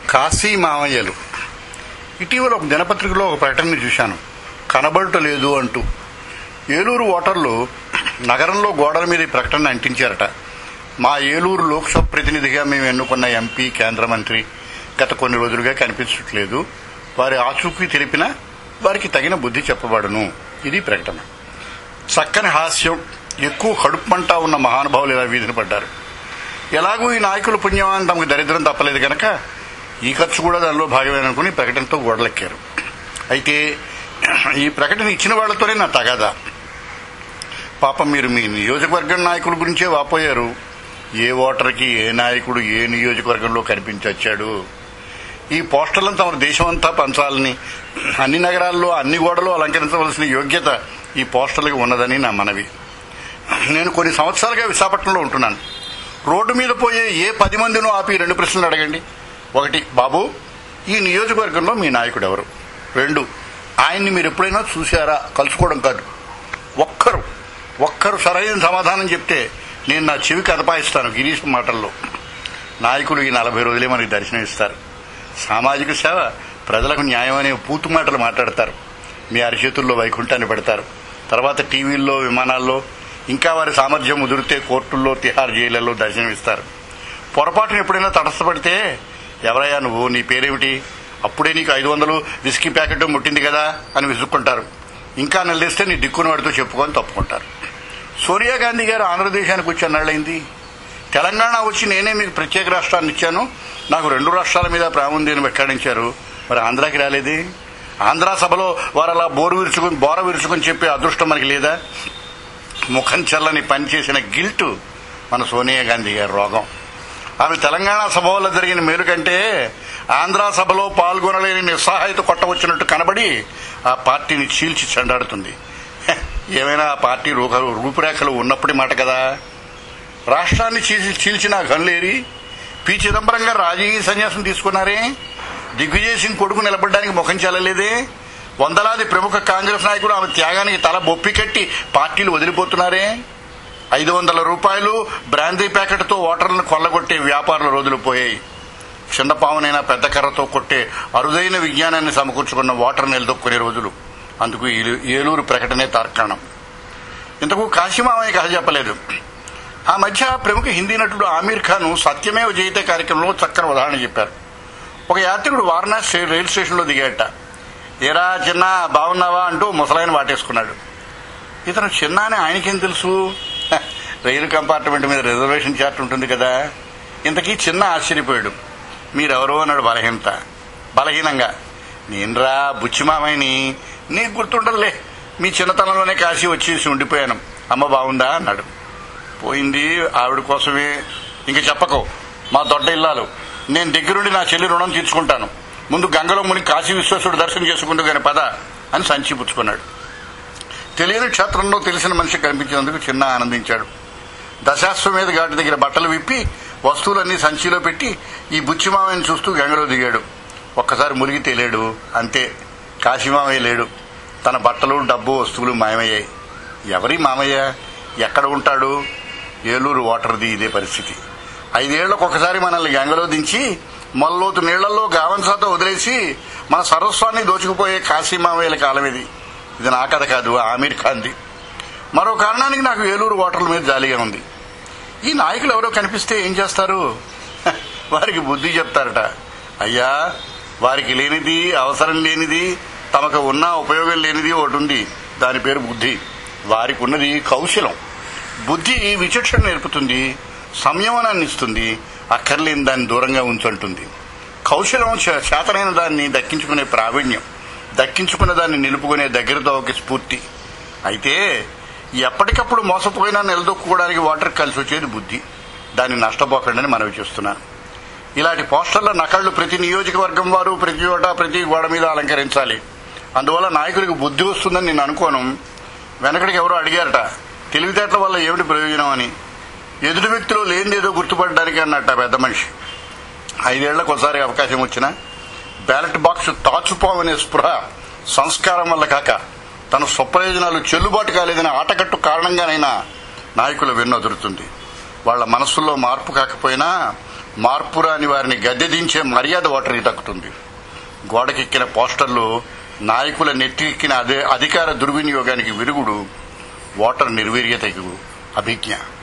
కాశీ మామయ్యలు. ఇటీవల ఒక దినపత్రికలో ఒక ప్రకటన చూశాను, కనబడటలేదు అంటూ. ఏలూరు ఓటర్లు నగరంలో గోడల మీద ఈ ప్రకటన అంటించారట. మా ఏలూరు లోక్సభ ప్రతినిధిగా మేము ఎన్నుకున్న ఎంపీ, కేంద్ర మంత్రి గత కొన్ని రోజులుగా కనిపించట్లేదు. వారి ఆచూకీ తెలిపినా వారికి తగిన బుద్ధి చెప్పబడును. ఇది ప్రకటన. చక్కని హాస్యం, ఎక్కువ కడుపుమంటా ఉన్న మహానుభావులు ఇలా వీధిని పడ్డారు. ఎలాగూ ఈ నాయకుల పుణ్యమాన్ని తమకు దరిద్రం తప్పలేదు కనుక ఈ ఖర్చు కూడా దానిలో భాగమేననుకుని ప్రకటనతో గోడలెక్కారు. అయితే ఈ ప్రకటన ఇచ్చిన వాళ్లతోనే నా తగాదా. పాపం మీరు మీ నియోజకవర్గం నాయకుల గురించే వాపోయారు. ఏ ఓటర్కి ఏ నాయకుడు ఏ నియోజకవర్గంలో కనిపించొచ్చాడు? ఈ పోస్టర్లను తమ దేశమంతా పంచాలని, అన్ని నగరాల్లో అన్ని గోడలు అలంకరించవలసిన యోగ్యత ఈ పోస్టర్లకు ఉన్నదని నా మనవి. నేను కొన్ని సంవత్సరాలుగా విశాఖపట్నంలో ఉంటున్నాను. రోడ్డు మీద పోయే ఏ 10 మందినో ఆపి 2 ప్రశ్నలు అడగండి. 1, బాబు, ఈ నియోజకవర్గంలో మీ నాయకుడు ఎవరు? 2, ఆయన్ని మీరు ఎప్పుడైనా చూశారా? కలుసుకోవడం కాదు, ఒక్కరు సరైన సమాధానం చెప్తే నేను నా చెవికి అదపాయిస్తాను గిరీష్ మాటల్లో. నాయకులు ఈ 40 రోజులే మనకి దర్శనం ఇస్తారు. సామాజిక సేవ, ప్రజలకు న్యాయం అనే పూతు మాటలు మాట్లాడతారు. మీ అరిచేతుల్లో వైకుంఠాన్ని పెడతారు. తర్వాత టీవీల్లో, విమానాల్లో, ఇంకా వారి సామర్థ్యం ముదిరితే కోర్టుల్లో, తిహార్ జైళ్లలో దర్శనమిస్తారు. పొరపాటును ఎప్పుడైనా తటస్థపడితే, ఎవరయ్యా నువ్వు, నీ పేరేమిటి, అప్పుడే నీకు 500 విస్కీ ప్యాకెట్ ముట్టింది కదా అని విసుక్కుంటారు. ఇంకా నిలదీస్తే నీ దిక్కున వాడితో చెప్పుకొని తప్పుకుంటారు. సోనియా గాంధీ గారు ఆంధ్రదేశానికి వచ్చి అన్నాళ్ళైంది. తెలంగాణ వచ్చి నేనే మీకు ప్రత్యేక రాష్ట్రాన్ని ఇచ్చాను, నాకు 2 రాష్ట్రాల మీద ప్రాముఖ్యతను వెక్కాడించారు, మరి ఆంధ్రాకి రాలేదే? ఆంధ్రా సభలో వారు అలా బోర విరుచుకుని చెప్పే అదృష్టం మనకి లేదా? ముఖం చల్లని పనిచేసిన గిల్టు మన సోనియా గాంధీ గారి రోగం. ఆమె తెలంగాణ సభ వల్ల జరిగిన మేలు కంటే ఆంధ్రా సభలో పాల్గొనలేని నిస్సహాయత కొట్టవచ్చినట్టు కనబడి ఆ పార్టీని చీల్చి చెండాడుతుంది. ఏమైనా ఆ పార్టీ రూపురేఖలు ఉన్నప్పటి మాట కదా. రాష్ట్రాన్ని చీల్చిన ఘనులేరి పి. చిదంబరం గారు రాజకీయ సన్యాసం తీసుకున్నారే? దిగ్విజయ్ సింగ్ కొడుకు నిలబడడానికి ముఖం చెల్లలేదే? వందలాది ప్రముఖ కాంగ్రెస్ నాయకులు ఆమె త్యాగానికి తల బొప్పి కట్టి పార్టీలు వదిలిపోతున్నారే? 500 రూపాయలు బ్రాందీ ప్యాకెట్తో ఓటర్లను కొల్లగొట్టే వ్యాపారుల రోజులు పోయాయి. చిన్నపామునైనా పెద్ద కర్రతో కొట్టే అరుదైన విజ్ఞానాన్ని సమకూర్చుకున్న ఓటర్ నిలదొక్కునే రోజులు. అందుకు ఏలూరు ప్రకటనే తార్కాణం. ఇంతకు కాశీమామయ్య కథ చెప్పలేదు. ఆ మధ్య ప్రముఖ హిందీ నటుడు ఆమీర్ ఖాన్ సత్యమేవ జయతే కార్యక్రమంలో చక్కని ఉదాహరణ చెప్పారు. ఒక యాత్రికుడు వారణాసి రైలు స్టేషన్లో దిగాట. ఏరా చిన్న, బాగున్నావా అంటూ ముసలాయన వాటేసుకున్నాడు. ఇతను చిన్న అని ఆయనకేం తెలుసు? రైలు కంపార్ట్మెంట్ మీద రిజర్వేషన్ చార్ట్ ఉంటుంది కదా. ఇంతకీ చిన్న ఆశ్చర్యపోయాడు. మీరెవరో అన్నాడు బలహీనంగా. నేనురా బుచ్చిమామయ్యని. నీకు గుర్తుండదులే, మీ చిన్నతనంలోనే కాశీ వచ్చేసి ఉండిపోయాను. అమ్మ బాగుందా అన్నాడు. పోయింది ఆవిడ కోసమే, ఇంక చెప్పకు, మా దొడ్డ ఇల్లాలు. నేను దగ్గరుండి నా చెల్లి రుణం తీర్చుకుంటాను. ముందు గంగలో ముని కాశీ విశ్వేశ్వరుడు దర్శనం చేసుకుంటూ గాని పద అని సంచి పుచ్చుకున్నాడు. తెలియని క్షేత్రంలో తెలిసిన మనిషి కనిపించినందుకు చిన్న ఆనందించాడు. దశాశ్వమేధ ఘాటు దగ్గర బట్టలు విప్పి వస్తువులన్నీ సంచిలో పెట్టి ఈ బుచ్చిమామయ్యను చూస్తూ గంగలో దిగాడు. ఒక్కసారి మునిగి తేలేడు. అంతే, కాశీమామయ్య లేడు. తన బట్టలు, డబ్బు, వస్తువులు మాయమయ్యాయి. ఎవరి మామయ్య? ఎక్కడ ఉంటాడు? ఏలూరు ఓటర్ది ఇదే పరిస్థితి. 5 ఏళ్లకు ఒకసారి మనల్ని గంగలో దించి మల్లోతు నీళ్లలో గావంసాతో వదిలేసి మన సర్వస్వాన్ని దోచుకుపోయే కాశీమామయ్యల కాలం ఇది. ఇది నా కథ కాదు, ఆమీర్ ఖాన్ది. మరో కారణానికి నాకు ఏలూరు ఓటర్ల మీద జాలిగా ఉంది. ఈ నాయకులు ఎవరో కనిపిస్తే ఏం చేస్తారు? వారికి బుద్ధి చెప్తారట. అయ్యా, వారికి లేనిది, అవసరం లేనిది, తమకు ఉన్న ఉపయోగం లేనిది ఒకటి ఉంది. దాని పేరు బుద్ధి. వారికి ఉన్నది కౌశలం. బుద్ధి విచక్షణ నేర్పుతుంది, సంయమనాన్ని ఇస్తుంది, అక్కర్లేని దాన్ని దూరంగా ఉంచుంటుంది. కౌశలం చేతనైన దాన్ని దక్కించుకునే ప్రావీణ్యం, దక్కించుకున్న దాన్ని నిలుపుకునే దగ్గరతో ఒక స్ఫూర్తి. అయితే ఎప్పటికప్పుడు మోసపోయినా నిలదొక్కుకోవడానికి ఓటర్కి కలిసి వచ్చేది బుద్ధి. దాన్ని నష్టపోకండి మనవి చేస్తున్నాను. ఇలాంటి పోస్టర్ల నకళ్లు ప్రతి నియోజకవర్గం వారు ప్రతి చోట ప్రతి గోడ మీద అలంకరించాలి. అందువల్ల నాయకుడికి బుద్ధి వస్తుందని నేను అనుకోను. వెనకడికి ఎవరో అడిగారట, తెలివితేటల వల్ల ఏమిటి ప్రయోజనం అని. ఎదుటి వ్యక్తిలో లేనిదేదో గుర్తుపడడానికి అన్నట్ట పెద్ద మనిషి. 5 ఏళ్లకు ఒకసారి అవకాశం వచ్చినా బ్యాలెట్ బాక్స్ తాచుపోవనే స్పృహ సంస్కారం వల్ల కాక తన స్వప్రయోజనాలు చెల్లుబాటు కాలేదని ఆటకట్టు కారణంగానైనా నాయకుల వెన్ను అదురుతుంది. వాళ్ల మనస్సుల్లో మార్పు కాకపోయినా మార్పు రాని వారిని గద్దెదించే మర్యాద ఓటరికి దక్కుతుంది. గోడకెక్కిన పోస్టర్లు నాయకుల నెత్తికెక్కిన అధికార దుర్వినియోగానికి విరుగుడు, ఓటర్ నిర్వీర్యతకు అభిజ్ఞ.